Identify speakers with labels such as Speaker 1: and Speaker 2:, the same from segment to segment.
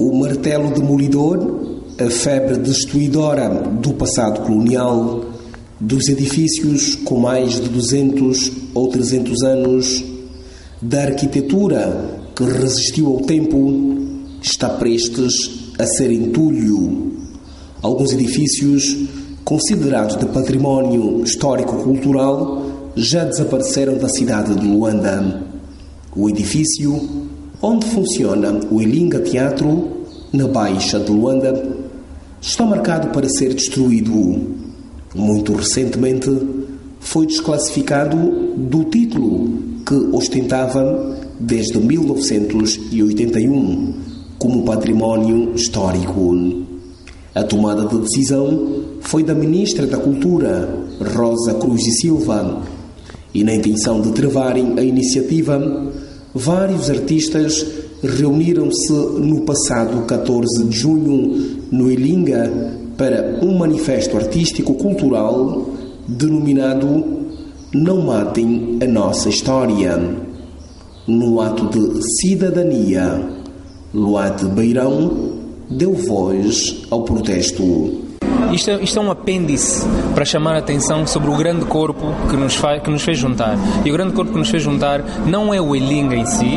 Speaker 1: O martelo demolidor, a febre destruidora do passado colonial, dos edifícios com mais de 200 ou 300 anos, da arquitetura que resistiu ao tempo, está prestes a ser entulho. Alguns edifícios, considerados de património histórico-cultural, já desapareceram da cidade de Luanda. O edifício onde funciona o Ilinga Teatro, na Baixa de Luanda, está marcado para ser destruído. Muito recentemente foi desclassificado do título que ostentava desde 1981 como património histórico. A tomada de decisão foi da Ministra da Cultura, Rosa Cruz e Silva, e na intenção de travarem a iniciativa, vários artistas reuniram-se no passado 14 de junho no Ilinga para um manifesto artístico-cultural denominado Não Matem a Nossa História. No ato de cidadania, Luade Beirão deu voz ao protesto.
Speaker 2: Isto é um apêndice para chamar a atenção sobre o grande corpo que nos fez juntar. E o grande corpo que nos fez juntar não é o Ilinga em si,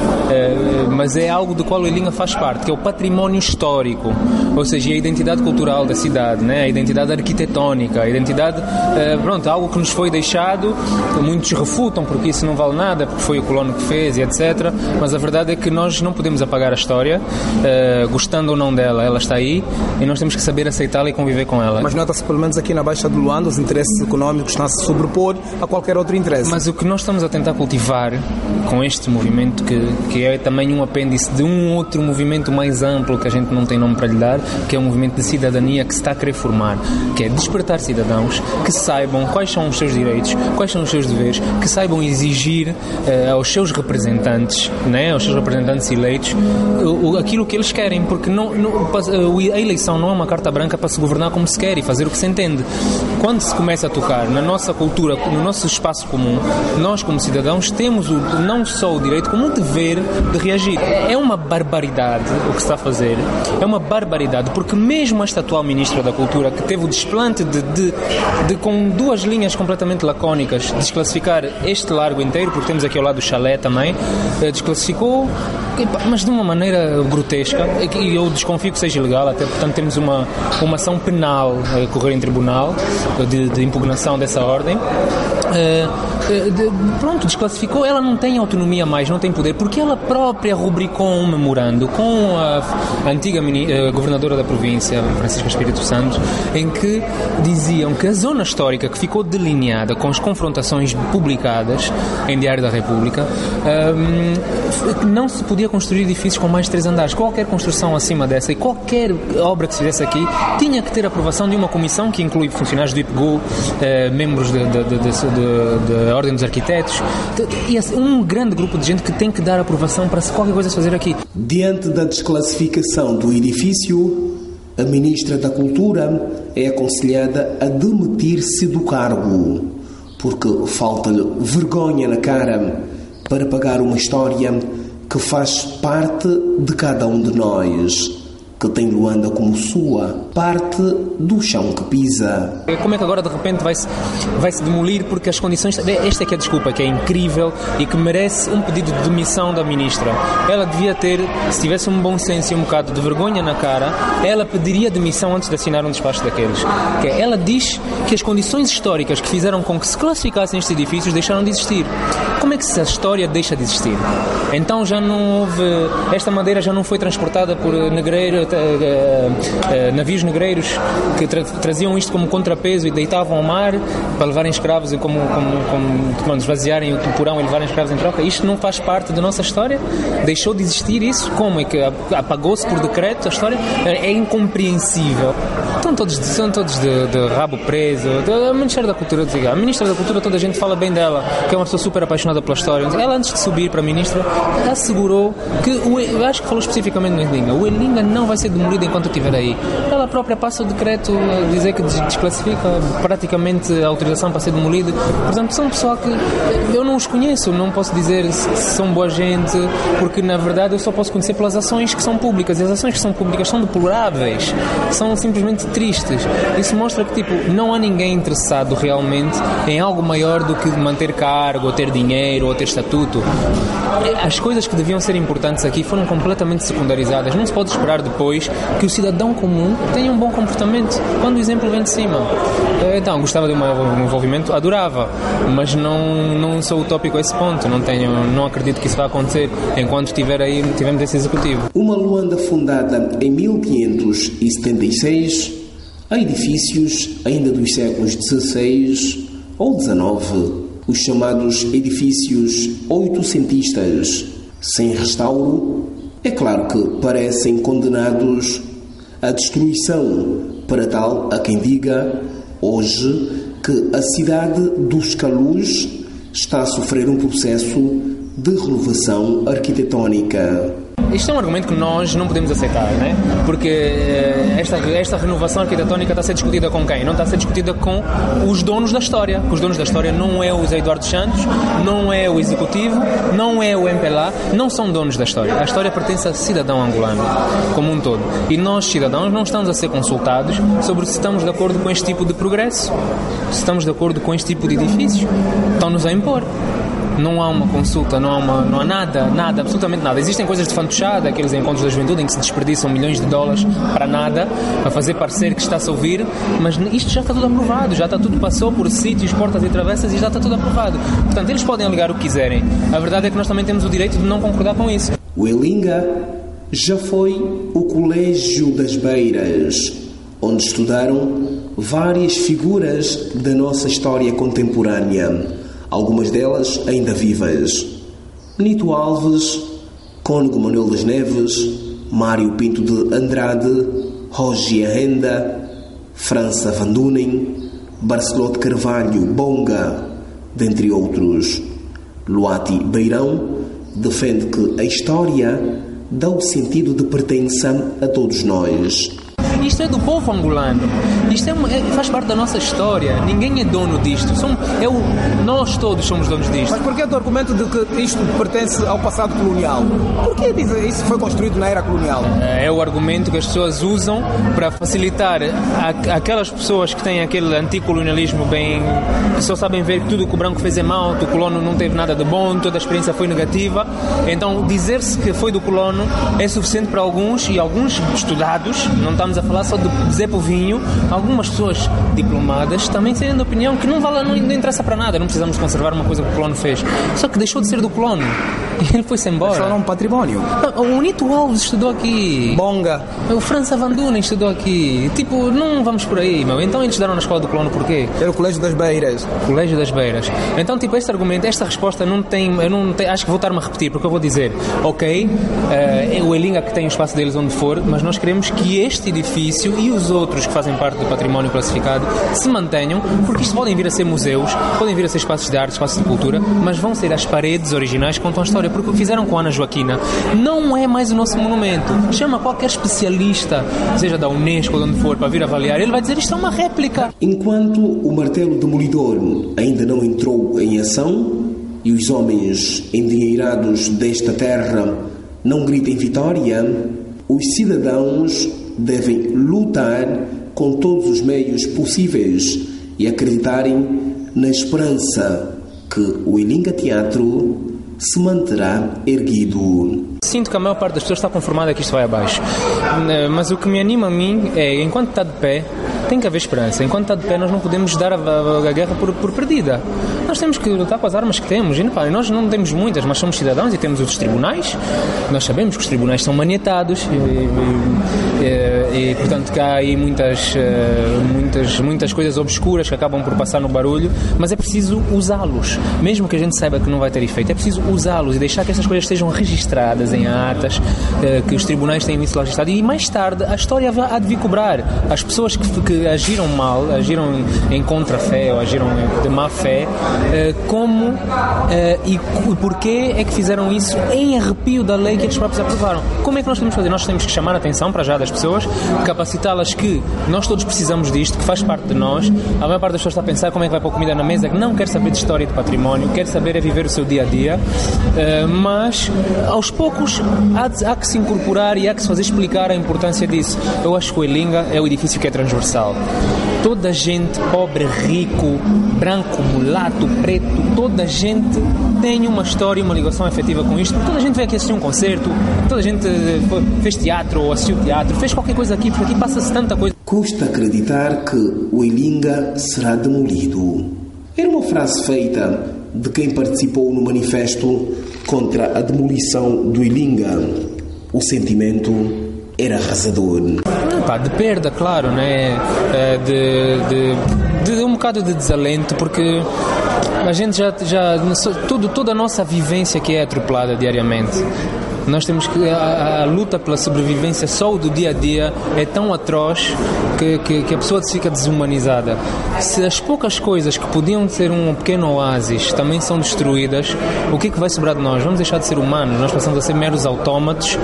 Speaker 2: mas é algo do qual o Ilinga faz parte, que é o património histórico, ou seja, a identidade cultural da cidade, né? A identidade arquitetónica, a identidade, algo que nos foi deixado. Muitos refutam porque isso não vale nada, porque foi o colono que fez e etc. Mas a verdade é que nós não podemos apagar a história, gostando ou não dela, ela está aí e nós temos que saber aceitá-la e conviver com ela.
Speaker 3: Mas nota-se, pelo menos aqui na Baixa de Luanda, os interesses económicos estão a se sobrepor a qualquer outro interesse.
Speaker 2: Mas o que nós estamos a tentar cultivar com este movimento, que é também um apêndice de um outro movimento mais amplo que a gente não tem nome para lhe dar, que é um movimento de cidadania que se está a querer formar, que é despertar cidadãos que saibam quais são os seus direitos, quais são os seus deveres, que saibam exigir aos seus representantes, né, aos seus representantes eleitos, aquilo que eles querem, porque a eleição não é uma carta branca para se governar como se quer e fazer o que se entende. Quando se começa a tocar na nossa cultura, no nosso espaço comum, nós como cidadãos temos não só o direito como o dever de reagir. É uma barbaridade o que se está a fazer, é uma barbaridade, porque mesmo esta atual Ministra da Cultura, que teve o desplante de com duas linhas completamente lacónicas, desclassificar este largo inteiro, porque temos aqui ao lado o chalé também, desclassificou, mas de uma maneira grotesca, e eu desconfio que seja ilegal, até portanto temos uma ação penal a correr em tribunal de impugnação dessa ordem. Desclassificou, ela não tem autonomia mais, não tem poder, porque ela própria rubricou um memorando com a antiga governadora da província, Francisca Espírito Santo, em que diziam que a zona histórica que ficou delineada com as confrontações publicadas em Diário da República, não se podia construir edifícios com mais de 3 andares. Qualquer construção acima dessa e qualquer obra que se fizesse aqui tinha que ter a aprovação de uma comissão que inclui funcionários do IPGU, membros da Ordem dos Arquitetos, e um grande grupo de gente que tem que dar aprovação para qualquer coisa se fazer aqui.
Speaker 1: Diante da desclassificação do edifício, a Ministra da Cultura é aconselhada a demitir-se do cargo, porque falta-lhe vergonha na cara para pagar uma história que faz parte de cada um de nós, que tem Luanda como sua, parte do chão que pisa.
Speaker 2: Como é que agora de repente vai-se demolir porque as condições... Esta é que é a desculpa, que é incrível e que merece um pedido de demissão da Ministra. Ela devia ter, se tivesse um bom senso e um bocado de vergonha na cara, ela pediria demissão antes de assinar um despacho daqueles. Ela diz que as condições históricas que fizeram com que se classificassem estes edifícios deixaram de existir. Como é que a história deixa de existir? Então já não houve... Esta madeira já não foi transportada por navios negreiros que traziam isto como contrapeso e deitavam ao mar para levarem escravos e como esvaziarem o porão e levarem escravos em troca. Isto não faz parte da nossa história? Deixou de existir isso? Como é que apagou-se por decreto a história? É incompreensível. São todos de rabo preso. A Ministra da Cultura, a Ministra da Cultura, toda a gente fala bem dela, que é uma pessoa super apaixonada pela história. Ela, antes de subir para a Ministra, assegurou que, acho que falou especificamente no Ilinga, o Ilinga não vai vai ser demolida enquanto eu estiver aí. Ela própria passa o decreto a dizer que desclassifica praticamente a autorização para ser demolida. Portanto, são pessoal que eu não os conheço, não posso dizer se são boa gente, porque na verdade eu só posso conhecer pelas ações que são públicas, e as ações que são públicas são deploráveis, são simplesmente tristes. Isso mostra que não há ninguém interessado realmente em algo maior do que manter cargo, ou ter dinheiro, ou ter estatuto. As coisas que deviam ser importantes aqui foram completamente secundarizadas. Não se pode esperar depois que o cidadão comum tenha um bom comportamento quando o exemplo vem de cima. Então, gostava de um envolvimento? Adorava, mas não sou utópico a esse ponto. Não acredito que isso vai acontecer enquanto tivermos esse executivo.
Speaker 1: Uma Luanda fundada em 1576, há edifícios ainda dos séculos XVI ou XIX, os chamados edifícios oitocentistas, sem restauro. É claro que parecem condenados à destruição. Para tal, há quem diga hoje que a cidade dos Calus está a sofrer um processo de renovação arquitetónica.
Speaker 2: Isto é um argumento que nós não podemos aceitar, né? Porque esta renovação arquitetónica está a ser discutida com quem? Não está a ser discutida com os donos da história. Os donos da história não é o José Eduardo Santos, não é o Executivo, não é o MPLA, não são donos da história. A história pertence ao cidadão angolano, como um todo. E nós, cidadãos, não estamos a ser consultados sobre se estamos de acordo com este tipo de progresso, se estamos de acordo com este tipo de edifício. Estão-nos a impor. Não há uma consulta, não há nada, absolutamente nada. Existem coisas de fantochada, aqueles encontros da juventude em que se desperdiçam milhões de dólares para nada, a fazer parecer que está-se a ouvir, mas isto já está tudo aprovado, já está tudo, passou por sítios, portas e travessas e já está tudo aprovado. Portanto, eles podem alegar o que quiserem. A verdade é que nós também temos o direito de não concordar com isso.
Speaker 1: O Elinga já foi o Colégio das Beiras, onde estudaram várias figuras da nossa história contemporânea. Algumas delas ainda vivas. Nito Alves, Cônego Manuel das Neves, Mário Pinto de Andrade, Roger Renda, França Van Dunen, Barceló de Carvalho, Bonga, dentre outros. Luati Beirão defende que a história dá o sentido de pertença a todos nós.
Speaker 2: Isto é do povo angolano. Isto faz parte da nossa história. Ninguém é dono disto. Nós todos somos donos disto.
Speaker 3: Mas porquê o argumento de que isto pertence ao passado colonial? Porquê dizer isso foi construído na era colonial?
Speaker 2: É o argumento que as pessoas usam para facilitar aquelas pessoas que têm aquele anticolonialismo que só sabem ver que tudo o que o branco fez é mau, que o colono não teve nada de bom, toda a experiência foi negativa. Então, dizer-se que foi do colono é suficiente para alguns, e alguns estudados, não estamos a falar só de Zé Povinho, algumas pessoas diplomadas também têm a opinião que não interessa para nada, não precisamos conservar uma coisa que o colono fez. Só que deixou de ser do colono e ele foi-se embora.
Speaker 3: Só não um património.
Speaker 2: O Nito Alves estudou aqui.
Speaker 3: Bonga.
Speaker 2: O França Van Dunen estudou aqui. Não vamos por aí, meu. Então eles estudaram na escola do colono porquê?
Speaker 3: Era o Colégio das Beiras.
Speaker 2: Colégio das Beiras. Então, este argumento, esta resposta não tem, acho que vou estar-me a repetir, porque eu vou dizer, ok, o Elinga que tem o espaço deles onde for, mas nós queremos que este edifício e os outros que fazem parte do património classificado se mantenham, porque isto podem vir a ser museus, podem vir a ser espaços de arte, espaços de cultura, mas vão ser as paredes originais que contam a história, porque o que fizeram com a Ana Joaquina não é mais o nosso monumento. Chama qualquer especialista, seja da Unesco ou de onde for, para vir avaliar, ele vai dizer isto é uma réplica.
Speaker 1: Enquanto o martelo demolidor ainda não entrou em ação e os homens endinheirados desta terra não gritem vitória, os cidadãos devem lutar com todos os meios possíveis e acreditarem na esperança que o Elinga Teatro se manterá erguido.
Speaker 2: Sinto que a maior parte das pessoas está conformada que isto vai abaixo, mas o que me anima a mim é, enquanto está de pé, tem que haver esperança. Enquanto está de pé, nós não podemos dar a guerra por perdida. Nós temos que lutar com as armas que temos. E nós não temos muitas, mas somos cidadãos e temos os tribunais. Nós sabemos que os tribunais são maniatados e portanto, que há aí muitas coisas obscuras que acabam por passar no barulho, mas é preciso usá-los. Mesmo que a gente saiba que não vai ter efeito, é preciso usá-los e deixar que essas coisas estejam registradas em atas, que os tribunais tenham isso registrado, e mais tarde a história há de vir cobrar as pessoas que agiram mal, agiram em contrafé ou agiram de má fé, e porquê é que fizeram isso em arrepio da lei que eles próprios aprovaram. Como é que nós temos que fazer? Nós temos que chamar a atenção para já das pessoas, capacitá-las que nós todos precisamos disto, que faz parte de nós. A maior parte das pessoas está a pensar como é que vai pôr comida na mesa, que não quer saber de história e de património, quer saber é viver o seu dia-a-dia, mas aos poucos há que se incorporar e há que se fazer explicar a importância disso. Eu acho que o Elinga é o edifício que é transversal. Toda a gente, pobre, rico, branco, mulato, preto, toda a gente tem uma história e uma ligação efetiva com isto. Toda a gente veio aqui assistir um concerto, toda a gente fez teatro ou assistiu teatro, fez qualquer coisa aqui, porque aqui passa-se tanta coisa.
Speaker 1: Custa acreditar que o Elinga será demolido. Era uma frase feita de quem participou no manifesto contra a demolição do Elinga. O sentimento era arrasador.
Speaker 2: De perda, claro, né? De um bocado de desalento, porque a gente já toda a nossa vivência que é atropelada diariamente. Nós temos que a luta pela sobrevivência só do dia a dia é tão atroz que a pessoa fica desumanizada. Se as poucas coisas que podiam ser um pequeno oásis também são destruídas, o que vai sobrar de nós? Vamos deixar de ser humanos, nós passamos a ser meros autómatos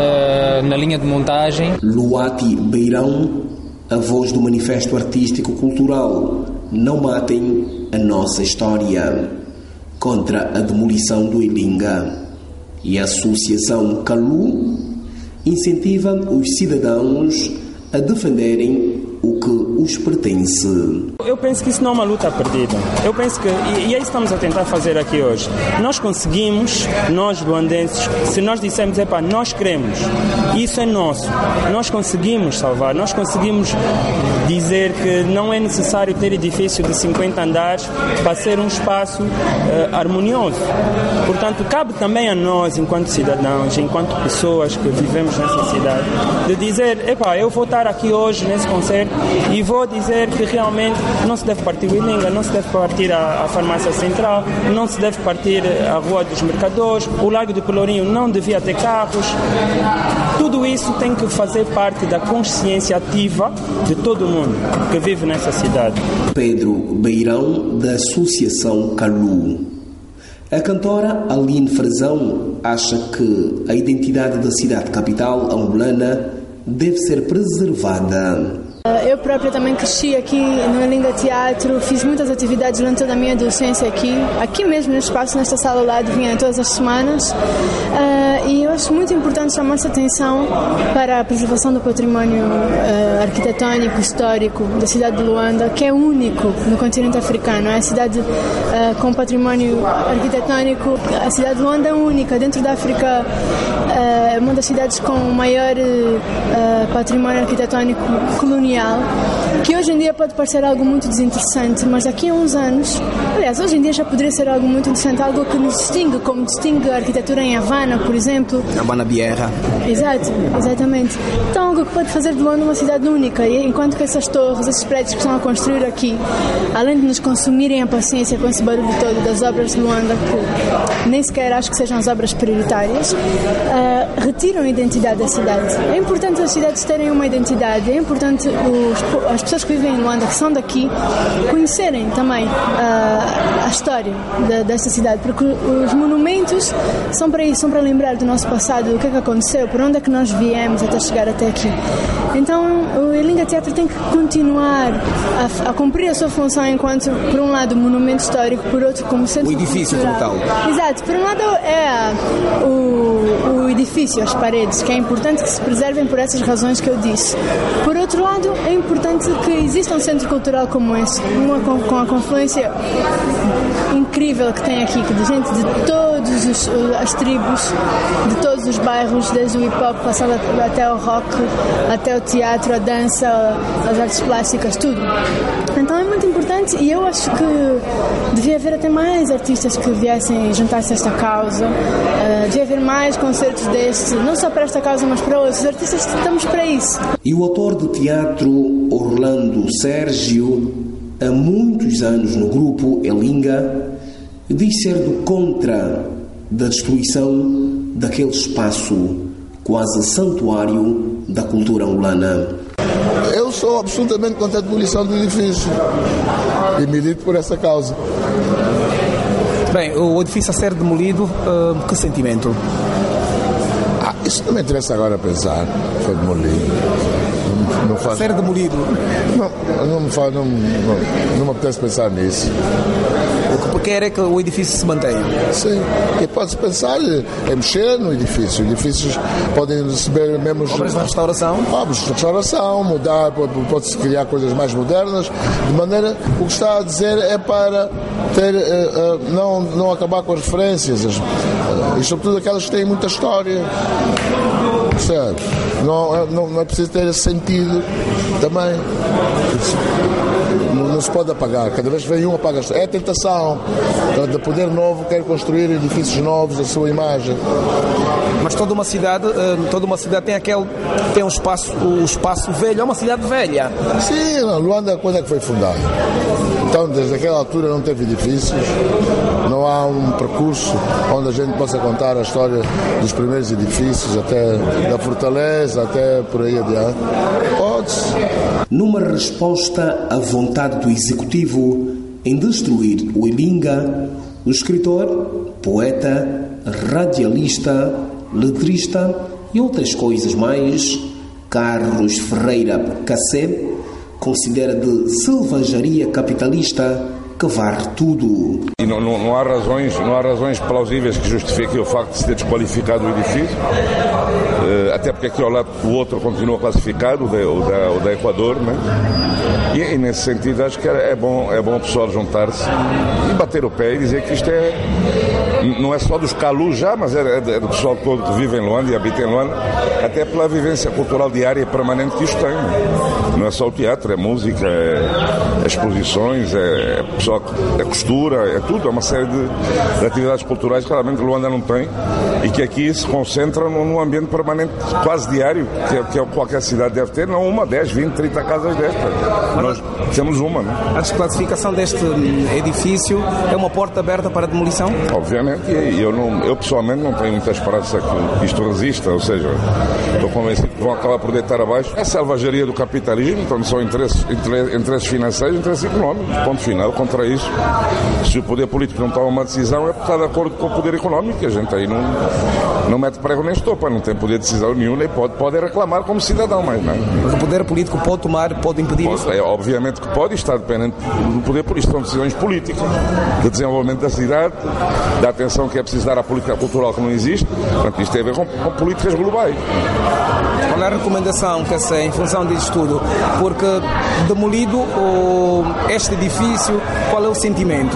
Speaker 2: na linha de montagem.
Speaker 1: Luati Beirão, a voz do Manifesto Artístico Cultural Não Matem a Nossa História, contra a demolição do Elinga. E a Associação Kalu incentiva os cidadãos a defenderem o que os pertence.
Speaker 4: Eu penso que isso não é uma luta perdida. Eu penso que, e é isso que estamos a tentar fazer aqui hoje. Nós conseguimos, nós luandenses, se nós dissermos, nós queremos, isso é nosso, nós conseguimos salvar, nós conseguimos dizer que não é necessário ter edifício de 50 andares para ser um espaço harmonioso. Portanto, cabe também a nós, enquanto cidadãos, enquanto pessoas que vivemos nessa cidade, de dizer, eu vou estar aqui hoje nesse concerto e vou dizer que realmente não se deve partir o Elinga, não se deve partir a farmácia central, não se deve partir a Rua dos Mercadores, o Largo do Pelourinho não devia ter carros. Tudo isso tem que fazer parte da consciência ativa de todo mundo que vive nessa cidade.
Speaker 1: Pedro Beirão, da Associação Kalu. A cantora Aline Frazão acha que a identidade da cidade capital angolana deve ser preservada.
Speaker 5: Eu própria também cresci aqui no Elinga Teatro, fiz muitas atividades durante toda a minha adolescência aqui mesmo no espaço, nesta sala ao lado, vinha todas as semanas, e eu acho muito importante chamar-se atenção para a preservação do património arquitetónico, histórico da cidade de Luanda, que é único no continente africano. É a cidade com património arquitetónico, a cidade de Luanda é única, dentro da África é uma das cidades com o maior património arquitetónico colonial, que hoje em dia pode parecer algo muito desinteressante, mas daqui a uns anos, aliás, hoje em dia já poderia ser algo muito interessante, algo que nos distingue, como distingue a arquitetura em Havana, por exemplo.
Speaker 3: Havana Vieja.
Speaker 5: Exato, exatamente. Então, algo que pode fazer de Luanda uma cidade única, e enquanto que essas torres, esses prédios que estão a construir aqui, além de nos consumirem a paciência com esse barulho todo das obras de Luanda, que nem sequer acho que sejam as obras prioritárias, retiram a identidade da cidade. É importante as cidades terem uma identidade, é importante as pessoas que vivem em Luanda, que são daqui, conhecerem também a história desta cidade, porque os monumentos são para isso, são para lembrar do nosso passado, do que é que aconteceu, por onde é que nós viemos até chegar até aqui. Então o Elinga Teatro tem que continuar a cumprir a sua função enquanto, por um lado, monumento histórico, por outro, como centro cultural. O edifício como tal. Exato, por um lado é o edifício, as paredes, que é importante que se preservem por essas razões que eu disse. Por outro lado, é importante que exista um centro cultural como esse, com a confluência incrível que tem aqui, que de gente de todas as tribos, de todos os bairros, desde o hip-hop, passando até o rock, até o teatro, a dança, as artes plásticas, tudo. Então é muito importante, e eu acho que devia haver até mais artistas que viessem juntar-se a esta causa, devia haver mais concertos destes, não só para esta causa, mas para outros artistas que estamos para isso.
Speaker 1: E o autor de teatro Orlando Sérgio, há muitos anos no grupo Elinga, diz ser do contra da destruição daquele espaço quase santuário da cultura angolana.
Speaker 6: Eu sou absolutamente contra a demolição do edifício e milito por essa causa.
Speaker 3: Bem, o edifício a ser demolido, que sentimento?
Speaker 6: Isso não me interessa agora pensar. Foi demolido. Não faz...
Speaker 3: Ser demolido?
Speaker 6: Não me apetece pensar nisso.
Speaker 3: O que quer é que o edifício se mantenha.
Speaker 6: Sim, e pode-se pensar em mexer no edifício. Edifícios podem receber mesmo...
Speaker 3: Obras de restauração?
Speaker 6: Obras de restauração, mudar, pode-se criar coisas mais modernas, de maneira, o que está a dizer é para ter, não acabar com as referências, e sobretudo aquelas que têm muita história. Certo? Não é preciso ter esse sentido também. Não se pode apagar. Cada vez que vem um, apaga. É a tentação. De poder novo, quer construir edifícios novos, a sua imagem.
Speaker 3: Mas toda uma cidade tem um espaço velho. É uma cidade velha.
Speaker 6: Sim, Luanda, quando é que foi fundada? Então, desde aquela altura não teve edifícios. Não há um percurso onde a gente possa contar a história dos primeiros edifícios, até da fortaleza, até por aí adiante. Pode-se.
Speaker 1: Numa resposta à vontade do Executivo em destruir o Ilinga, o escritor, poeta, radialista, letrista e outras coisas mais, Carlos Ferreira Cassé, considera de selvageria capitalista que varre tudo.
Speaker 7: E não há razões plausíveis que justifiquem o facto de se ter desqualificado o edifício, até porque aqui ao lado o outro continua classificado, o da Equador, né? E nesse sentido acho que é bom o pessoal juntar-se e bater o pé e dizer que isto não é só dos Calus já, mas é do pessoal todo que vive em Luanda e habita em Luanda, até pela vivência cultural diária e permanente que isto tem. Não é só o teatro, é música, é exposições, é costura, é tudo, é uma série de atividades culturais que claramente Luanda não tem e que aqui se concentra num ambiente permanente quase diário, que qualquer cidade deve ter, não uma, 10, 20, 30 casas destas. Nós temos uma, não?
Speaker 3: A desclassificação deste edifício é uma porta aberta para a demolição?
Speaker 7: Obviamente, e eu pessoalmente não tenho muita esperança que isto resista, ou seja, estou convencido que vão acabar por deitar abaixo. É a selvageria do capitalismo, então são interesses financeiros e interesses económicos, ponto final. Contra isso, se o poder político não toma uma decisão, é porque está de acordo com o poder económico, a gente aí não mete prego nem estopa, não tem poder de decisão nenhum, nem pode reclamar como cidadão, mas não.
Speaker 3: Mas o poder político pode impedir isso?
Speaker 7: Obviamente que pode, está dependente do poder político, são decisões políticas, de desenvolvimento da cidade, da atenção que é preciso dar à política cultural que não existe, portanto isto tem a ver com políticas globais.
Speaker 3: Qual é a recomendação que se em função disto tudo? Porque demolido este edifício, qual é o sentimento?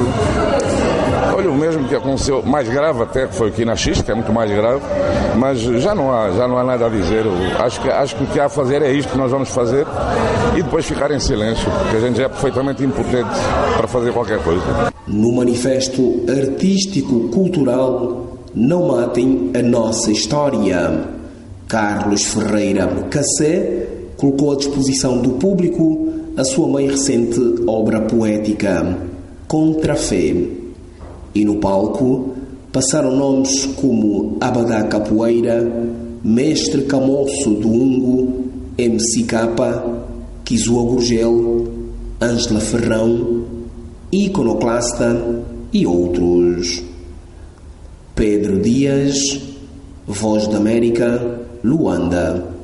Speaker 7: Olha, o mesmo que aconteceu, mais grave até, que foi aqui na X, que é muito mais grave, mas já não há nada a dizer. Acho que o que há a fazer é isto que nós vamos fazer e depois ficar em silêncio, porque a gente já é perfeitamente impotente para fazer qualquer coisa.
Speaker 1: No manifesto artístico-cultural, Não Matem a Nossa História, Carlos Ferreira Cassé colocou à disposição do público a sua mais recente obra poética, Contra a Fé. E no palco passaram nomes como Abadá Capoeira, Mestre Camoço do Ungo, MC Capa, Kizua Gurgel, Ângela Ferrão, Iconoclasta e outros. Pedro Dias, Voz da América, Luanda.